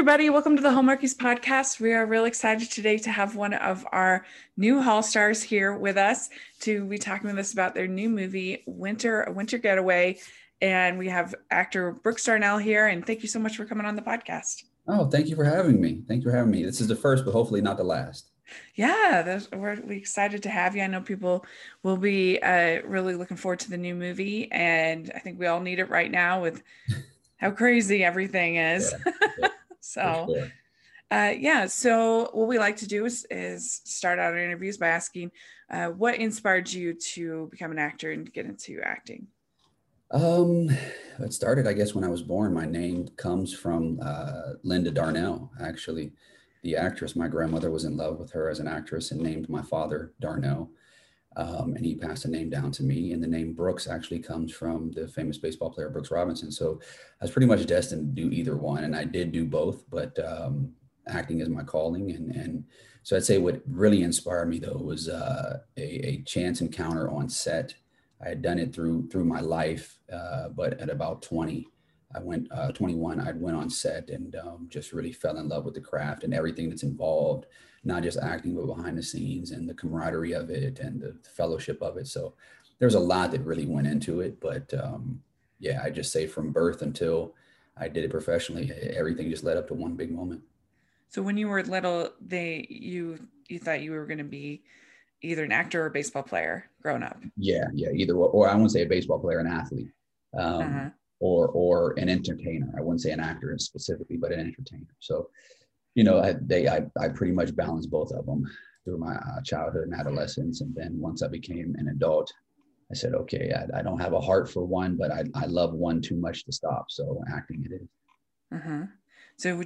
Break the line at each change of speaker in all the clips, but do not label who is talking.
everybody. Welcome to the Hallmarkies podcast. We are really excited today to have one of our new Hall stars here with us to be talking with us about their new movie, A Winter Getaway. And we have actor Brooks Darnell here. And thank you so much for coming on the podcast.
Oh, thank you for having me. Thank you for having me. This is the first, but hopefully not the last.
Yeah, we're excited to have you. I know people will be really looking forward to the new movie. And I think we all need it right now with how crazy everything is.
Yeah, yeah, for
So
sure.
So what we like to do is start out our interviews by asking what inspired you to become an actor and get into acting?
Um, it started, I guess, when I was born. My name comes from Linda Darnell, actually. The actress, my grandmother was in love with her as an actress and named my father Darnell. And he passed the name down to me. And the name Brooks actually comes from the famous baseball player Brooks Robinson. So I was pretty much destined to do either one. And I did do both, but acting is my calling. And so I'd say what really inspired me, though, was a chance encounter on set. I had done it through my life, but at about 20, I went 21. I went on set and just really fell in love with the craft and everything that's involved, not just acting, but behind the scenes and the camaraderie of it and the fellowship of it. So there's a lot that really went into it. But yeah, I just say from birth until I did it professionally, everything just led up to one big moment.
So when you were little, you thought you were going to be either an actor or a baseball player growing up.
Yeah, either or I wouldn't say a baseball player, an athlete, um,
Uh-huh.
or an entertainer. I wouldn't say an actor specifically, but an entertainer. So I pretty much balanced both of them through my childhood and adolescence, and then once I became an adult, I said, okay, I don't have a heart for one, but I love one too much to stop. So acting it is.
Uh-huh. So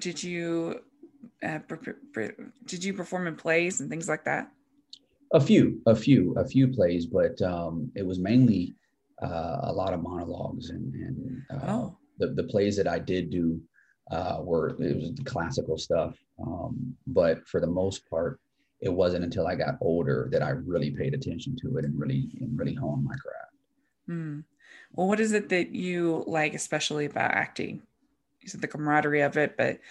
did you perform in plays and things like that?
A few plays, but it was mainly a lot of monologues and
Oh,
the plays that I did do it was the classical stuff. But for the most part, it wasn't until I got older that I really paid attention to it and really honed my craft.
hmm. Well, what is it that you like especially about acting? You said the camaraderie of it, but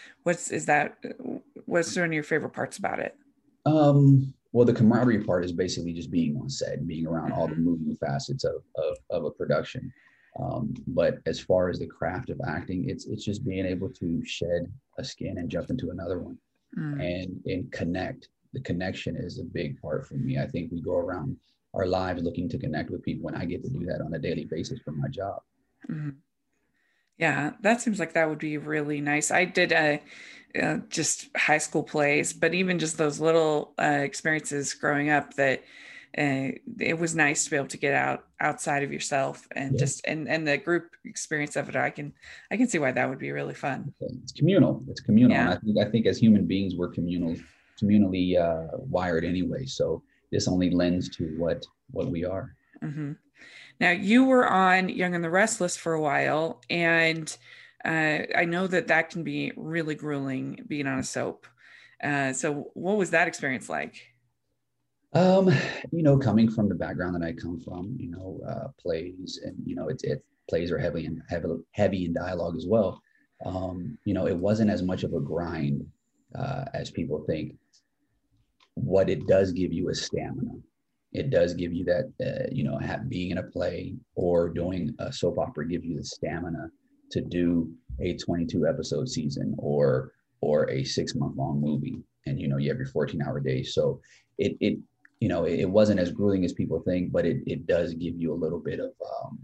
what's one of your favorite parts about it?
Well, the camaraderie part is basically just being on set and being around all the
Hmm.
moving facets of a production. But as far as the craft of acting, it's just being able to shed a skin and jump into another one
Mm.
and connect. The connection is a big part for me. I think we go around our lives looking to connect with people, and I get to do that on a daily basis for my job.
Mhm. Yeah, that seems like that would be really nice. I did just high school plays, but even just those little experiences growing up, that it was nice to be able to get outside of yourself and
Yeah,
just and the group experience of it. I can see why that would be really fun.
it's communal. It's communal, and
Yeah.
I think as human beings, we're communally wired anyway. So this only lends to what we are.
Hmm. Now you were on Young and the Restless for a while, and I know that can be really grueling being on a soap. So what was that experience like?
Um, coming from the background that I come from, plays and it plays are heavy in dialogue as well. It wasn't as much of a grind as people think. What it does give you is stamina. It does give you that, being in a play or doing a soap opera gives you the stamina to do a 22 episode season or a 6 month long movie. And, you have your 14-hour days. So it it wasn't as grueling as people think, but it does give you a little bit of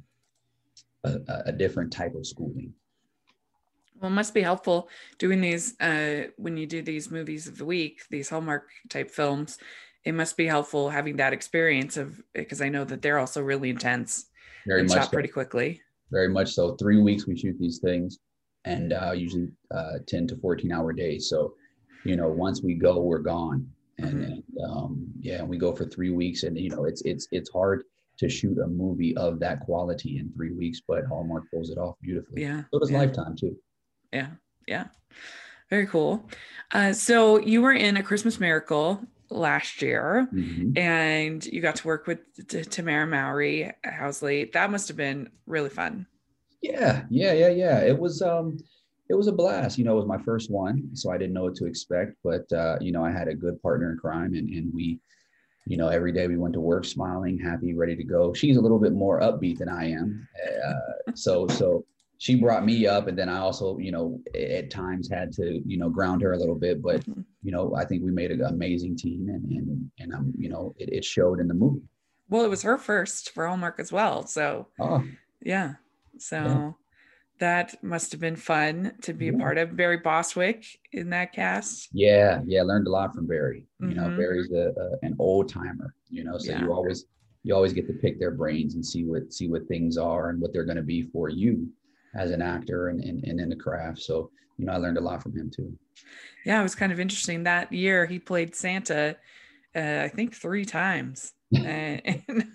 a different type of schooling.
Well, it must be helpful doing these when you do these movies of the week, these Hallmark type films. It must be helpful having that experience of because I know that they're also really intense
Very
and
much
shot
so.
pretty quickly.
Very much so. 3 weeks we shoot these things, and usually 10 to 14-hour days. So, once we go, we're gone. And,
Hmm.
and yeah, we go for 3 weeks, and it's hard to shoot a movie of that quality in 3 weeks, but Hallmark pulls it off beautifully.
Yeah,
So does
yeah,
Lifetime too.
yeah, yeah. Very cool. So you were in A Christmas Miracle last year,
Mhm.
and you got to work with Tamara Mowry Housley. That must have been really fun.
Yeah. It was. It was a blast. It was my first one, so I didn't know what to expect. But I had a good partner in crime, and we, every day we went to work smiling, happy, ready to go. She's a little bit more upbeat than I am, so she brought me up, and then I also, at times had to, ground her a little bit. But
Mhm.
I think we made an amazing team, and it showed in the movie.
Well, it was her first for Hallmark as well. So
Oh,
yeah.
yeah.
So that must have been fun to be a
Yeah.
part of. Barry Bostwick in that cast.
Yeah, yeah, learned a lot from Barry.
Mm-hmm.
Barry's an old timer. So
Yeah.
you always get to pick their brains and see what things are and what they're going to be for you as an actor and in the craft. So I learned a lot from him too.
Yeah, it was kind of interesting. That year he played Santa, I think 3 times in,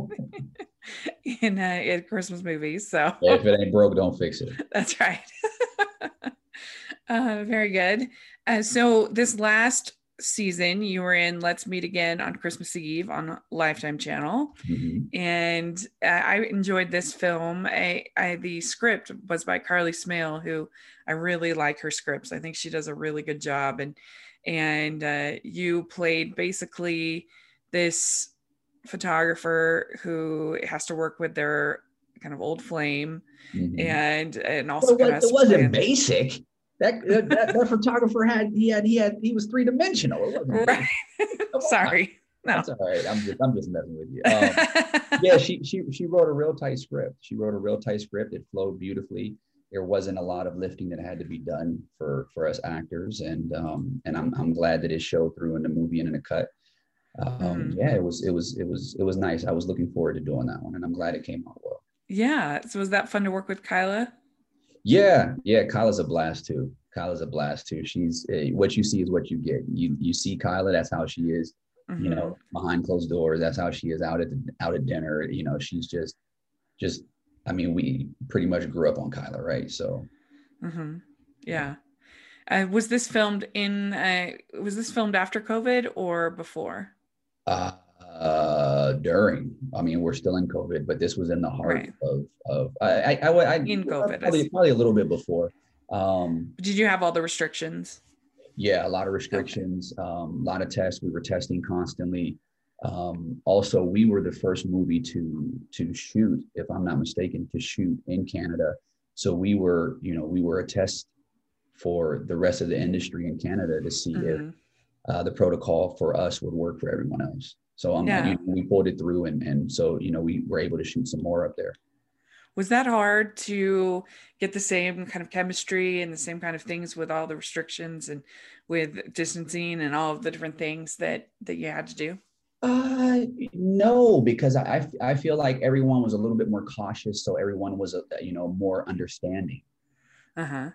in Christmas movies. So
Yeah, if it ain't broke, don't fix it.
that's right. Very good. So this last season, you were in Let's Meet Again on Christmas Eve on Lifetime Channel,
Mhm.
and I enjoyed this film. The script was by Carly Smale, who I really like her scripts. I think she does a really good job, and you played basically this photographer who has to work with their kind of old flame,
Mhm.
and
Well,
also kind of has
it
to play
wasn't
it.
basic. That photographer he was 3-dimensional. It wasn't
Right.
basic. Come on.
Sorry. No.
That's all right. I'm just messing with you. Yeah, she wrote a real tight script. She wrote a real tight script. It flowed beautifully. There wasn't a lot of lifting that had to be done for us actors, and I'm glad that it showed through in the movie and in the cut.
Mhm.
Yeah, it was nice. I was looking forward to doing that one, and I'm glad it came out well.
Yeah. So was that fun to work with Kyla?
Yeah, yeah. Kyla's a blast too. Kyla's a blast too. She's what you see is what you get. You see Kyla, that's how she is.
Hmm.
Behind closed doors, that's how she is out at dinner. She's just. I mean, we pretty much grew up on Kyla, right? So
Hmm.
yeah.
Yeah. Was this filmed after COVID or before?
During, I mean, we're still in COVID, but this was in the heart
Right.
of I
In COVID.
probably a little bit before.
Did you have all the restrictions?
Yeah, a lot of
Okay.
restrictions, a lot of tests. We were testing constantly. Also, we were the first movie to shoot, if I'm not mistaken, to shoot in Canada. So we were a test for the rest of the industry in Canada to see if
Hmm.
the protocol for us would work for everyone else. So
Yeah.
we pulled it through, and so we were able to shoot some more up there.
Was that hard to get the same kind of chemistry and the same kind of things with all the restrictions and with distancing and all of the different things that you had to do?
No, because I feel like everyone was a little bit more cautious, so everyone was more understanding.
Uh-huh.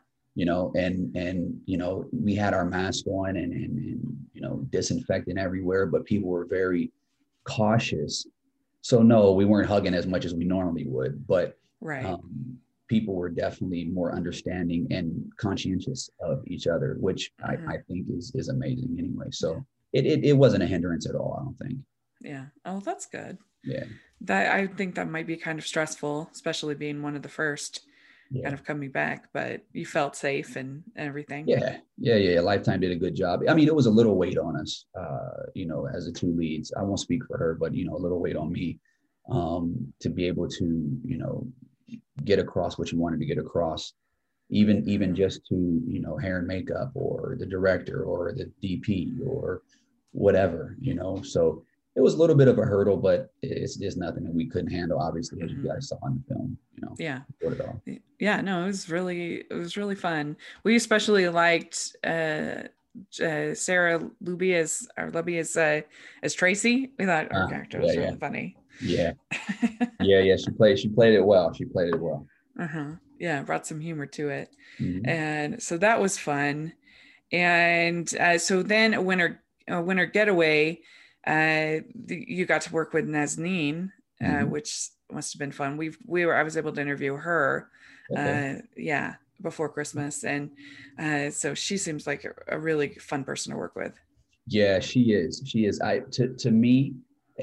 And we had our mask on and disinfectant everywhere, but people were very cautious. So no, we weren't hugging as much as we normally would, but
Right.
people were definitely more understanding and conscientious of each other, which I
Hmm.
think is amazing anyway.
Yeah.
So it wasn't a hindrance at all, I don't think.
Yeah. Oh, that's good.
Yeah.
That I think that might be kind of stressful, especially being one of the first
Yeah.
kind of coming back, but you felt safe and everything.
Yeah. Lifetime did a good job. I mean, it was a little weight on us, as the two leads. I won't speak for her, but a little weight on me, to be able to, get across what you wanted to get across, even
Hmm.
just to, hair and makeup or the director or the DP or whatever. So it was a little bit of a hurdle, but it's just nothing that we couldn't handle, obviously, as you
Hmm.
guys saw in the film.
Yeah.
What it all.
Yeah, no, it was really fun. We especially liked Sarah Luby as Tracy. We thought her character
Yeah,
was
yeah,
really funny.
yeah. Yeah. She played it well. She played it well.
Uh-huh. Yeah, brought some humor to it.
Mhm.
And so that was fun. And so then a winter getaway, you got to work with Nazneen,
Mhm.
which must have been fun. I was able to interview her,
Okay.
yeah, before Christmas, and so she seems like a really fun person to work with.
Yeah, she is. She is. To me,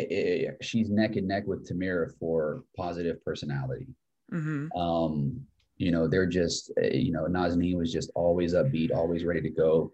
she's neck and neck with Tamira for positive personality.
Hmm.
Um, they're just, Nazanin was just always upbeat, always ready to go.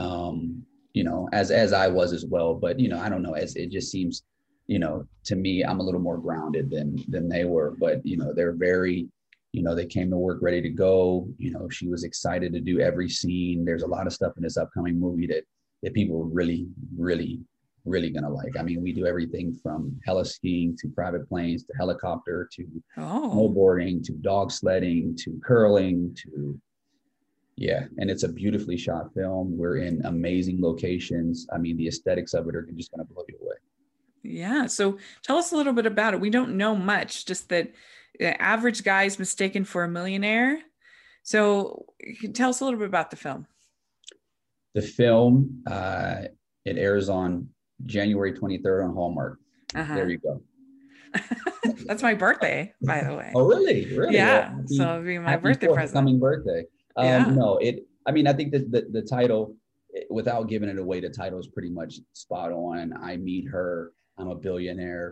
As I was as well, but, I don't know, as it just seems, to me, I'm a little more grounded than they were, but, they're very, they came to work ready to go. She was excited to do every scene. There's a lot of stuff in this upcoming movie that people are really, really, really gonna like. I mean, we do everything from heli skiing to private planes to helicopter to snowboarding to dog sledding to curling to, yeah. And it's a beautifully shot film. We're in amazing locations. I mean, the aesthetics of it are just gonna blow you away.
Yeah. So tell us a little bit about it. We don't know much, just that the average guy is mistaken for a millionaire. So tell us a little bit about the film.
The film, it airs on January 23rd on Hallmark. There you go.
That's my birthday, by the way.
Oh, really? Really?
Yeah. Well, so it'll be my birthday present.
Coming birthday.
Yeah.
No, I think that the title, without giving it away, the title is pretty much spot on. I meet her. I'm a billionaire.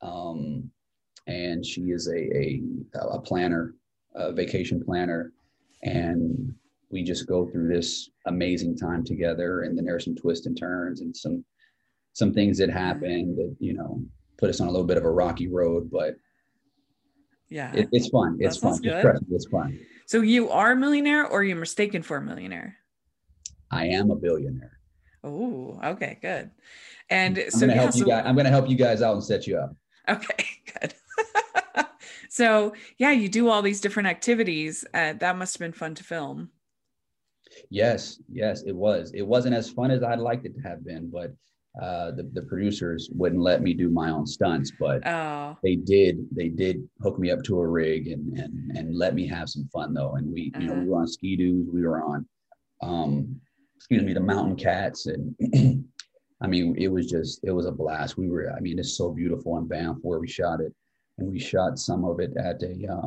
And she is a planner, a vacation planner. And we just go through this amazing time together. And then there's some twists and turns and some things that happen that, put us on a little bit of a rocky road, but
yeah,
it's fun. It's fun. It's fun.
So you are a millionaire, or you're mistaken for a millionaire?
I am a billionaire.
Oh, okay, good. And
I'm going to help you guys out and set you up.
Okay, good. So yeah, you do all these different activities. That must have been fun to film.
Yes, it was. It wasn't as fun as I'd liked it to have been, but the producers wouldn't let me do my own stunts, but they did hook me up to a rig and let me have some fun though. And we were on Ski-Doos, we were on the Mountain Cats, and I mean, it was a blast. It's so beautiful in Banff where we shot it, and we shot some of it at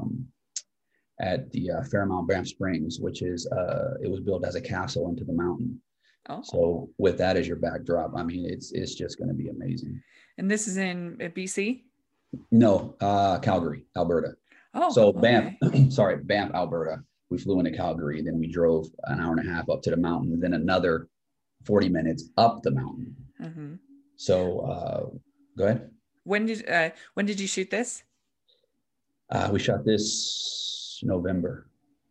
the Fairmount Banff Springs, which is it was built as a castle into the mountain. Oh. So with that as your backdrop, I mean, it's just going to be amazing.
And this is in BC?
No, Calgary, Alberta.
Oh,
so
okay.
Banff, Alberta. We flew into Calgary, then we drove an hour and a half up to the mountain, and then another 40 minutes up the mountain. Mm-hmm. So go ahead.
When did you shoot this?
We shot this in November.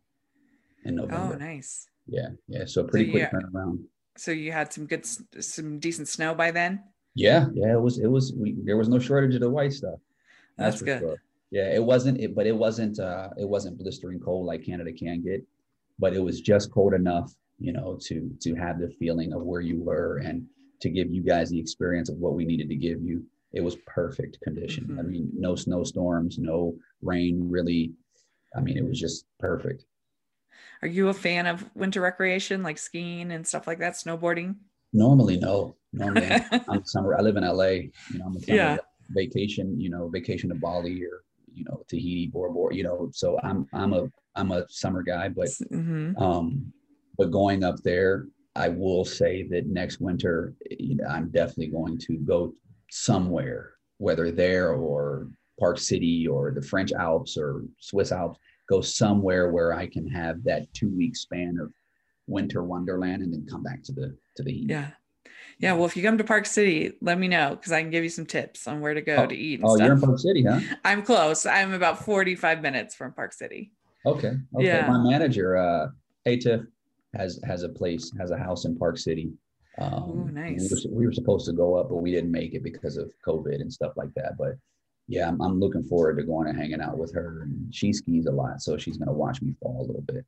Oh, nice.
Yeah. So pretty quick turnaround.
So you had some decent snow by then?
Yeah. It was. There was no shortage of the white stuff.
That's good.
Sure. Yeah, it wasn't blistering cold like Canada can get, but it was just cold enough, to have the feeling of where you were and to give you guys the experience of what we needed to give you. It was perfect condition. Mm-hmm. I mean, no snowstorms, no rain, really. I mean, it was just perfect.
Are you a fan of winter recreation, like skiing and stuff like that, snowboarding?
Normally, no. Normally, I'm summer. I live in LA. I'm a summer vacation. Vacation to Bali or Tahiti, Bora Bora. So I'm a summer guy, but
mm-hmm.
But going up there, I will say that next winter, I'm definitely going to go somewhere, whether there or Park City or the French Alps or Swiss Alps. Go somewhere where I can have that 2-week span of winter wonderland and then come back to the heat.
Yeah. Well, if you come to Park City, let me know, because I can give you some tips on where to go to eat. And stuff.
You're in Park City, huh?
I'm close. I'm about 45 minutes from Park City.
Okay.
Yeah.
My manager, Tiff, has a house in Park City.
Nice.
We were supposed to go up, but we didn't make it because of COVID and stuff like that. But yeah, I'm looking forward to going and hanging out with her. And she skis a lot, so she's going to watch me fall a little bit.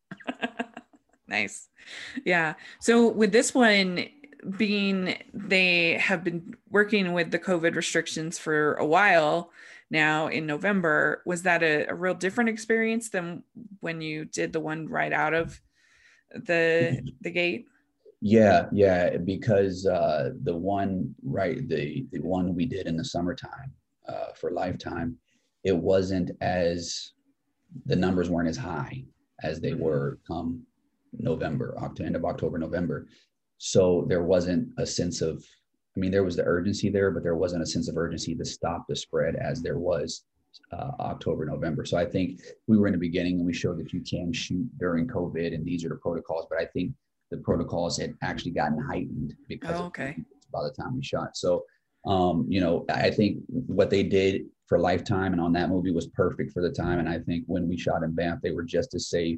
Nice. Yeah. So with this one, they have been working with the COVID restrictions for a while now in November, was that a real different experience than when you did the one right out of the gate?
Yeah, because the one we did in the summertime for Lifetime, the numbers weren't as high as they were come November, end of October, November. So there wasn't a sense of, there was the urgency there, but there wasn't a sense of urgency to stop the spread as there was October, November. So I think we were in the beginning and we showed that you can shoot during COVID and these are the protocols, but I think the protocols had actually gotten heightened because of by the time we shot. So, I think what they did for Lifetime and on that movie was perfect for the time. And I think when we shot in Banff, they were just as safe,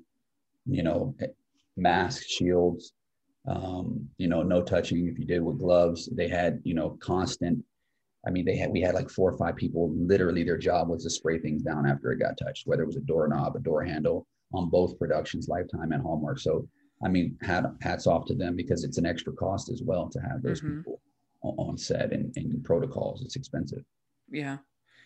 masks, shields, no touching if you did with gloves. They had, constant, we had like 4 or 5 people, literally their job was to spray things down after it got touched, whether it was a doorknob, a door handle on both productions, Lifetime and Hallmark. So, hats off to them because it's an extra cost as well to have those people on set and protocols. It's expensive.
Yeah.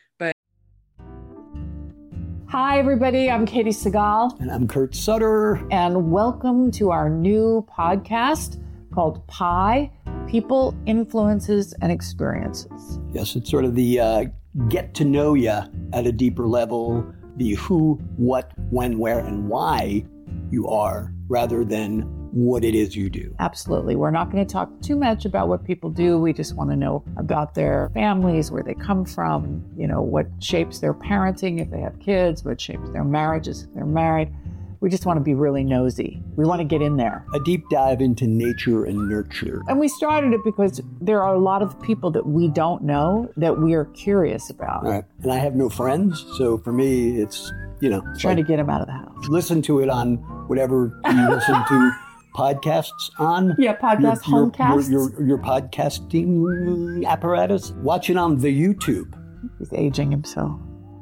Hi, everybody. I'm Katie Segal.
And I'm Kurt Sutter.
And welcome to our new podcast called Pi, People, Influences, and Experiences.
Yes, it's sort of the get to know you at a deeper level, the who, what, when, where, and why you are, rather than what it is you do.
Absolutely. We're not going to talk too much about what people do. We just want to know about their families, where they come from, what shapes their parenting if they have kids, what shapes their marriages if they're married. We just want to be really nosy. We want to get in there.
A deep dive into nature and nurture.
And we started it because there are a lot of people that we don't know that we are curious about.
Right. And I have no friends. So for me, it's,
trying to get them out of the house.
Listen to it on whatever you listen to podcasts on.
Yeah, podcast, homecasts.
Your podcasting apparatus. Watch it on the YouTube.
He's aging himself.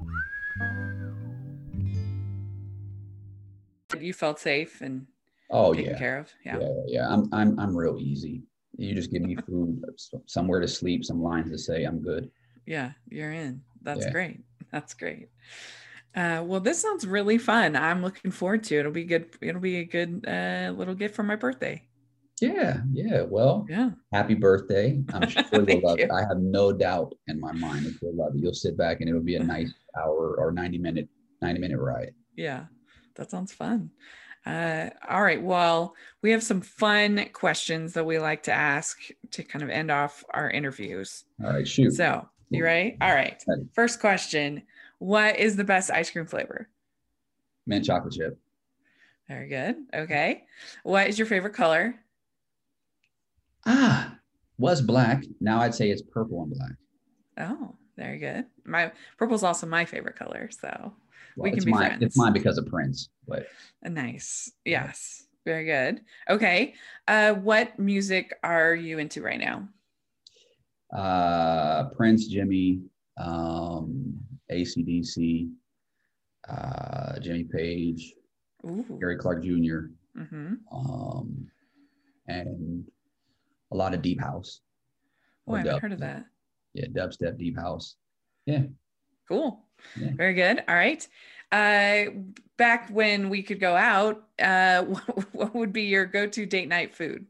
You felt safe and taken care of.
Yeah. I'm real easy. You just give me food, somewhere to sleep, some lines to say, I'm good.
Yeah, you're in. That's great. That's great. Well, this sounds really fun. I'm looking forward to it. It'll be good. It'll be a good little gift for my birthday.
Yeah. Well, happy birthday. I'm sure you'll love it. I have no doubt in my mind that you'll love it. You'll sit back and it'll be a nice hour or 90-minute ride.
Yeah, that sounds fun. All right. Well, we have some fun questions that we like to ask to kind of end off our interviews.
All right, shoot.
So, you ready? All right. First question. What is the best ice cream flavor?
Mint chocolate chip.
Very good. Okay. What is your favorite color?
Was black. Now I'd say it's purple and black.
Oh, very good. My purple's also my favorite color. So we can be friends.
It's mine because of Prince, but
nice. Yes. Very good. Okay. What music are you into right now?
Prince, Jimmy, AC/DC, Jimmy Page, Gary Clark Jr., and a lot of deep house.
Oh, I haven't heard of that.
Yeah, dubstep, deep house. Yeah.
Cool.
Yeah.
Very good. All right. Back when we could go out, what would be your go-to date night food?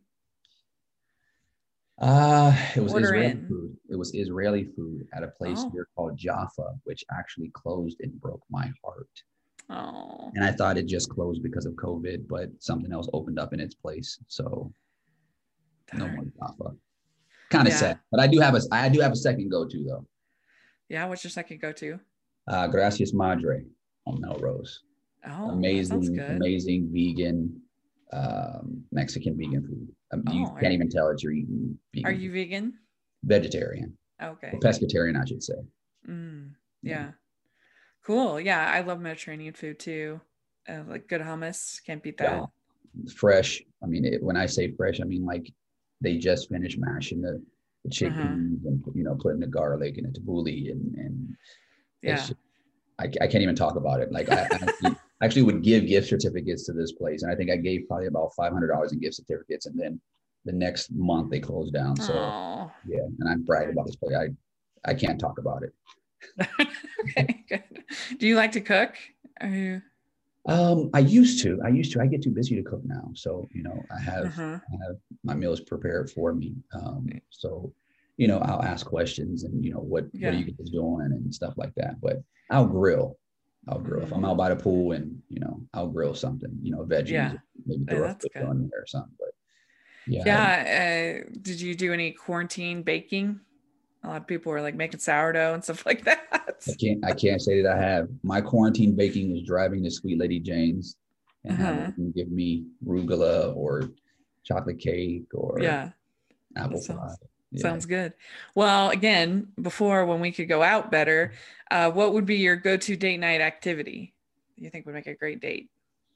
It was Israeli food. It was Israeli food at a place here called Jaffa, which actually closed and broke my heart.
Oh.
And I thought it just closed because of COVID, but something else opened up in its place. So no more Jaffa. Kind of sad. But I do have a second go-to though.
Yeah, what's your second go-to?
Gracias Madre on Melrose.
Oh,
amazing vegan, Mexican vegan food. You can't even tell that you're eating vegan.
Are you vegan?
Vegetarian.
Okay.
Or pescatarian, I should say.
Yeah. Cool. Yeah, I love Mediterranean food too. Like good hummus, can't beat that.
Yeah. Fresh. I mean, when I say fresh, I mean like they just finished mashing the chicken and putting the garlic and the tabbouleh and just, I can't even talk about it. Like I actually would give gift certificates to this place, and I think I gave probably about $500 in gift certificates, and then the next month they closed down. So yeah, and I'm bragging about this place. I can't talk about it.
Okay, good. Do you like to cook? Are you?
I used to. I get too busy to cook now. So, I have my meals prepared for me. So, I'll ask questions and, what are you guys doing and stuff like that. But I'll grill. If I'm out by the pool and, I'll grill something, veggies, maybe throw a fish on there or something. But
yeah. Did you do any quarantine baking A lot of people were like making sourdough and stuff like that.
I can't say that I have. My quarantine baking was driving to Sweet Lady Jane's and having them give me rugula or chocolate cake or
Yeah,
apple
that
pie.
sounds good. Well, again, before when we could go out better, what would be your go-to date night activity you think would make a great date?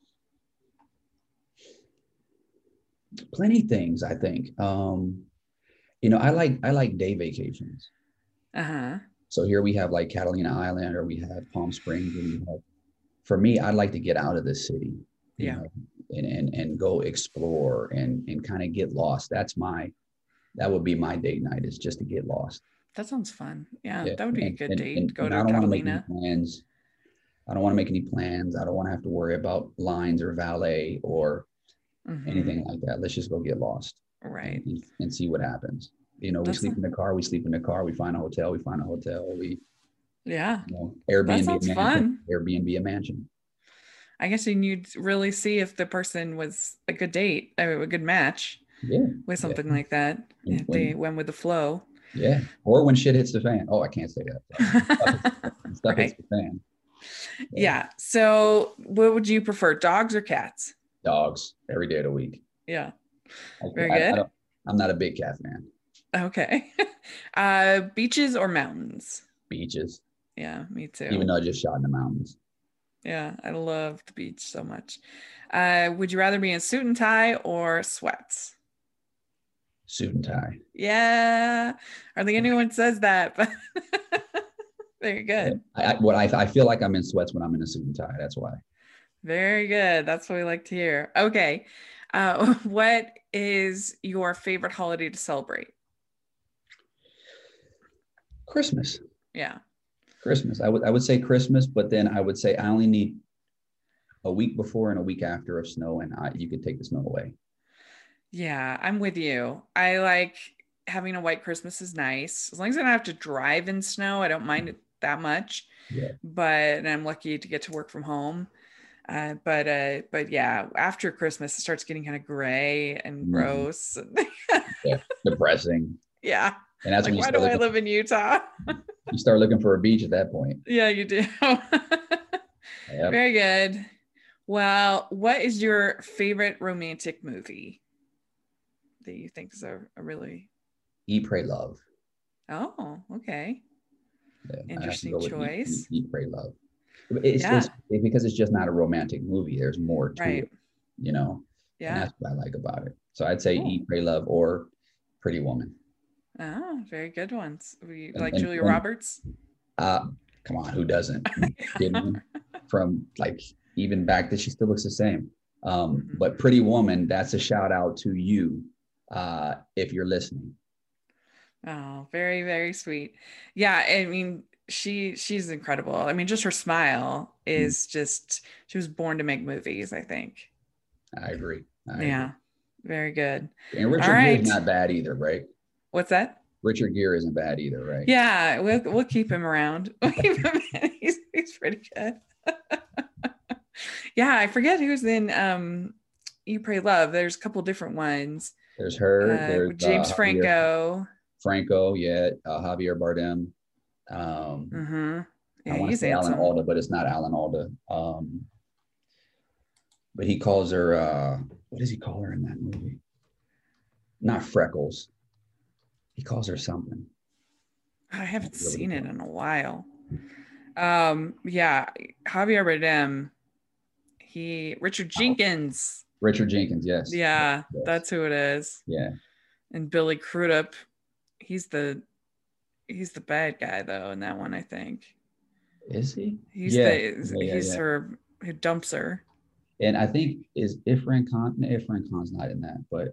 Plenty things, I think. I like day vacations.
Uh-huh.
So here we have like Catalina Island, or we have Palm Springs, or we have, for me, I'd like to get out of the city, you know, and go explore and kind of get lost. That would be my date night, is just to get lost.
That sounds fun. Yeah, that would be a good date. Go
and
to
I don't want to make any
Catalina.
plans. I don't want to make any plans. I don't want to have to worry about lines or valet or anything like that. Let's just go get lost.
Right.
And see what happens. We sleep in the car. We sleep in the car. We find a hotel.
Yeah.
Airbnb
That sounds fun.
Airbnb a mansion.
I guess you'd really see if the person was a good date, a good match.
Yeah.
With something like that. If they went with the flow.
Yeah. Or when shit hits the fan. Oh, I can't say that. Stuff hits the fan.
Yeah. So what would you prefer, dogs or cats?
Dogs every day of the week.
Yeah. Very good.
I'm not a big cat fan.
Okay. Beaches or mountains?
Beaches.
Yeah, me too.
Even though I just shot in the mountains.
Yeah, I love the beach so much. Would you rather be in suit and tie or sweats?
Suit and tie.
Yeah. Hardly anyone says that, but very good.
I feel like I'm in sweats when I'm in a suit and tie. That's why.
Very good. That's what we like to hear. Okay. What is your favorite holiday to celebrate?
Christmas.
Yeah.
Christmas. I would say Christmas, but then I would say I only need a week before and a week after of snow, and you could take the snow away.
Yeah, I'm with you. I like having a white Christmas is nice. As long as I don't have to drive in snow, I don't mind it that much.
Yeah.
But I'm lucky to get to work from home. But yeah, after Christmas, it starts getting kind of gray and gross.
Yeah, depressing.
Yeah.
And that's
like, why do I live in Utah?
You start looking for a beach at that point.
Yeah, you do. Yep. Very good. Well, what is your favorite romantic movie that you think is a really...
Eat, Pray, Love.
Oh, okay.
Yeah,
interesting choice.
Eat, Pray, Love. It's because it's just not a romantic movie. There's more to it, Yeah. And that's what I like about it. So I'd say Eat, Pray, Love or Pretty Woman.
Oh, very good ones. We like Julia Roberts.
Come on, who doesn't? From like even back then, she still looks the same. But Pretty Woman, that's a shout out to you if you're listening.
Oh, very, very sweet. Yeah, I mean, she's incredible. I mean, just her smile is just, she was born to make movies, I think.
I agree.
Very good.
And Richard Gere is not bad either, right?
What's that?
Richard Gere isn't bad either, right?
Yeah, we'll keep him around. He's pretty good. Yeah, I forget who's in Eat, Pray, Love. There's a couple different ones.
There's her. There's
James Franco.
Javier Bardem.
Yeah,
I want to say Alan Alda, but it's not Alan Alda. But he calls her, what does he call her in that movie? Not Freckles. He calls her something.
I haven't seen it in a while. Yeah, Javier Bardem. Richard Jenkins.
Richard Jenkins, yes.
Yeah,
yes.
That's who it is.
Yeah.
And Billy Crudup. He's the bad guy though in that one, I think.
Is he?
He's her who dumps her.
And I think is Irfan Khan. Irfan Khan's not in that, but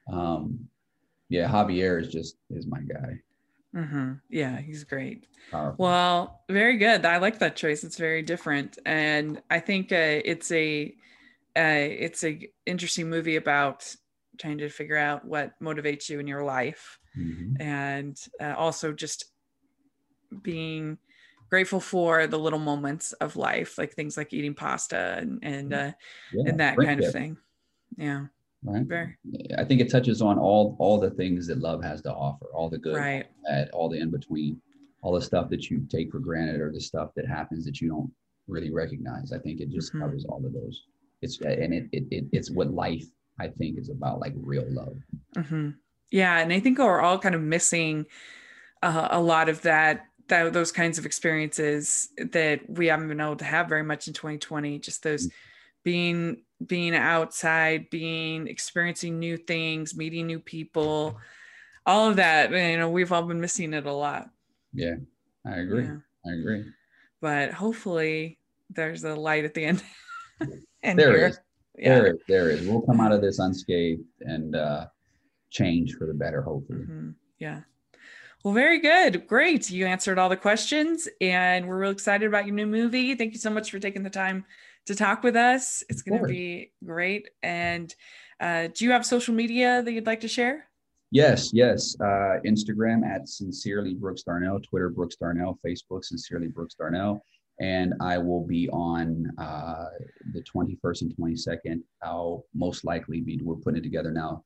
Javier is my guy.
Yeah, he's great.
Powerful.
Well, very good. I like that choice. It's very different, and I think it's a interesting movie about trying to figure out what motivates you in your life, and also just being grateful for the little moments of life, like things like eating pasta and that kind of thing. Yeah.
right?
Very,
I think it touches on all the things that love has to offer, all the good,
right.
all the in between, all the stuff that you take for granted, or the stuff that happens that you don't really recognize. I think it just
Mhm.
covers all of those. It's what life, I think, is about, like real love.
Mhm. Yeah, and I think we're all kind of missing a lot of those kinds of experiences that we haven't been able to have very much in 2020. Just those being outside, being experiencing new things, meeting new people, all of that. We've all been missing it a lot.
Yeah, I agree.
Yeah,
I agree.
but hopefully there's a light at the end. And
There is.
here, yeah.
There is. We'll come out of this unscathed and change for the better, hopefully.
Mhm. Yeah. Well, very good. Great. You answered all the questions, and we're real excited about your new movie. Thank you so much for taking the time to talk with us. It's
Of
going to
course.
be great. And do you have social media that you'd like to share?
Yes. Instagram at Sincerely Brooks Darnell, Twitter Brooks Darnell, Facebook Sincerely Brooks Darnell. And I will be on the 21st and 22nd. I'll most likely we're putting it together now,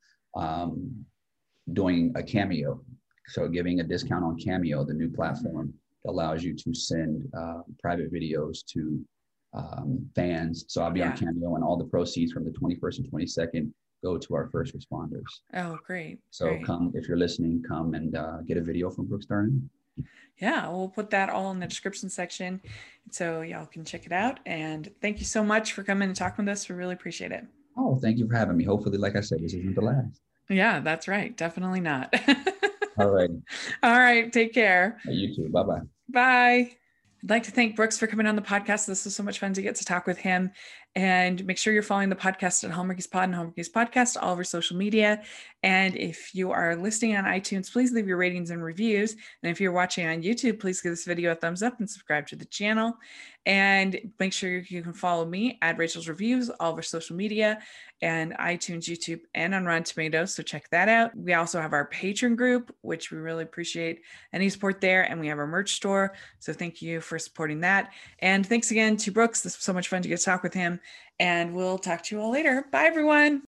doing a Cameo. So giving a discount on Cameo, the new platform that allows you to send private videos to fans. So I'll be on Cameo, and all the proceeds from the 21st and 22nd go to our first responders.
Oh, great.
So
great.
Come, if you're listening, come and get a video from Brooks Darnell.
Yeah, we'll put that all in the description section so y'all can check it out. And thank you so much for coming and talking with us. We really appreciate it.
Oh, thank you for having me. Hopefully, like I said, this isn't the last.
Yeah, that's right. Definitely not.
All right.
All right. Take care.
You too. Bye-bye.
Bye. I'd like to thank Brooks for coming on the podcast. This was so much fun to get to talk with him. And make sure you're following the podcast at Hallmarkies Pod and Hallmarkies Podcast, all over social media. And if you are listening on iTunes, please leave your ratings and reviews. And if you're watching on YouTube, please give this video a thumbs up and subscribe to the channel. And make sure you can follow me at Rachel's Reviews, all over social media, and iTunes, YouTube, and on Rotten Tomatoes. So check that out. We also have our Patreon group, which we really appreciate any support there. And we have our merch store. So thank you for supporting that. And thanks again to Brooks. This was so much fun to get to talk with him. And we'll talk to you all later. Bye, everyone.